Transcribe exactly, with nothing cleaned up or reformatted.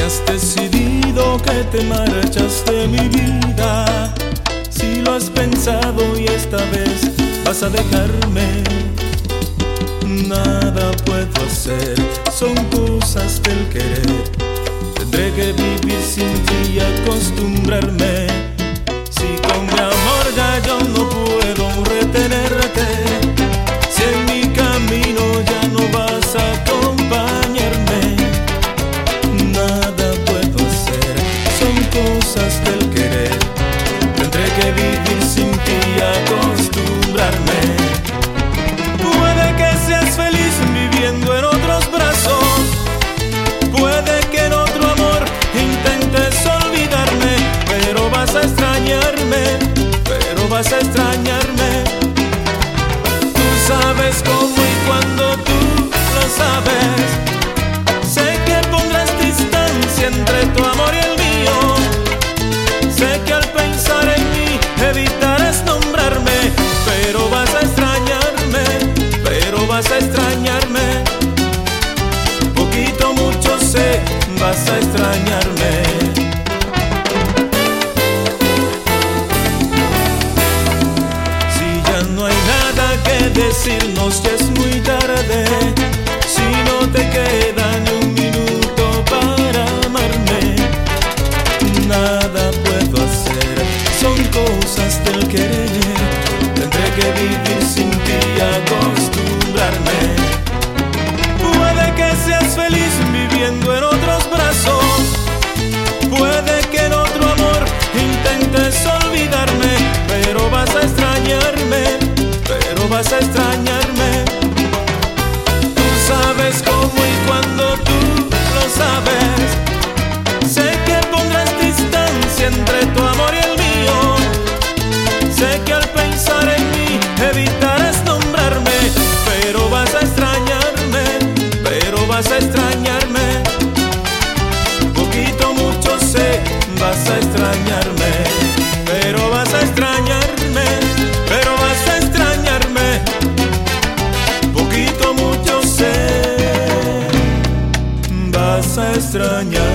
has decidido que te marchas de mi vida, si lo has pensado y esta vez vas a dejarme, nada puedo hacer, son cosas del querer. Tendré que vivir sin ti y acostumbrarme. Si con mi amor ya yo no puedo retenerte, si en mi camino ya no vas a acompañarme, nada puedo hacer, son cosas del querer. Tendré que vivir sin ti y acostumbrarme. Puede que seas feliz viviendo en otros brazos, puede que en otro amor intentes olvidarme, pero vas a extrañarme, pero vas a extrañarme. Tú sabes cómo y cuando tú lo sabes. Sé que pondrás distancia entre tu amor y el mío. Sé que al pensar en mí evitarás nombrarme, pero vas a extrañarme, pero vas a extrañarme. Poquito, mucho sé, vas a extrañarme. Si ya no hay nada que decirnos, ya es muy tarde. Si no te queda ni un minuto para amarme, nada puedo hacer, son cosas del querer. Tendré que vivir sin ti y acostumbrarme. Puede que seas feliz viviendo en otros brazos, puede que en otro amor intentes olvidarme, pero vas a extrañarme, pero vas a extrañarme. Tú sabes cómo y cuando tú lo sabes. Sé que pondrás distancia entre tu amor y el mío. Sé que al pensar en mí evitarás nombrarme, pero vas a extrañarme, pero vas a extrañarme. Poquito, mucho sé, vas a extrañarme, pero vas a extrañarme, pero vas a extrañarme. Poquito, mucho sé, vas a extrañarme.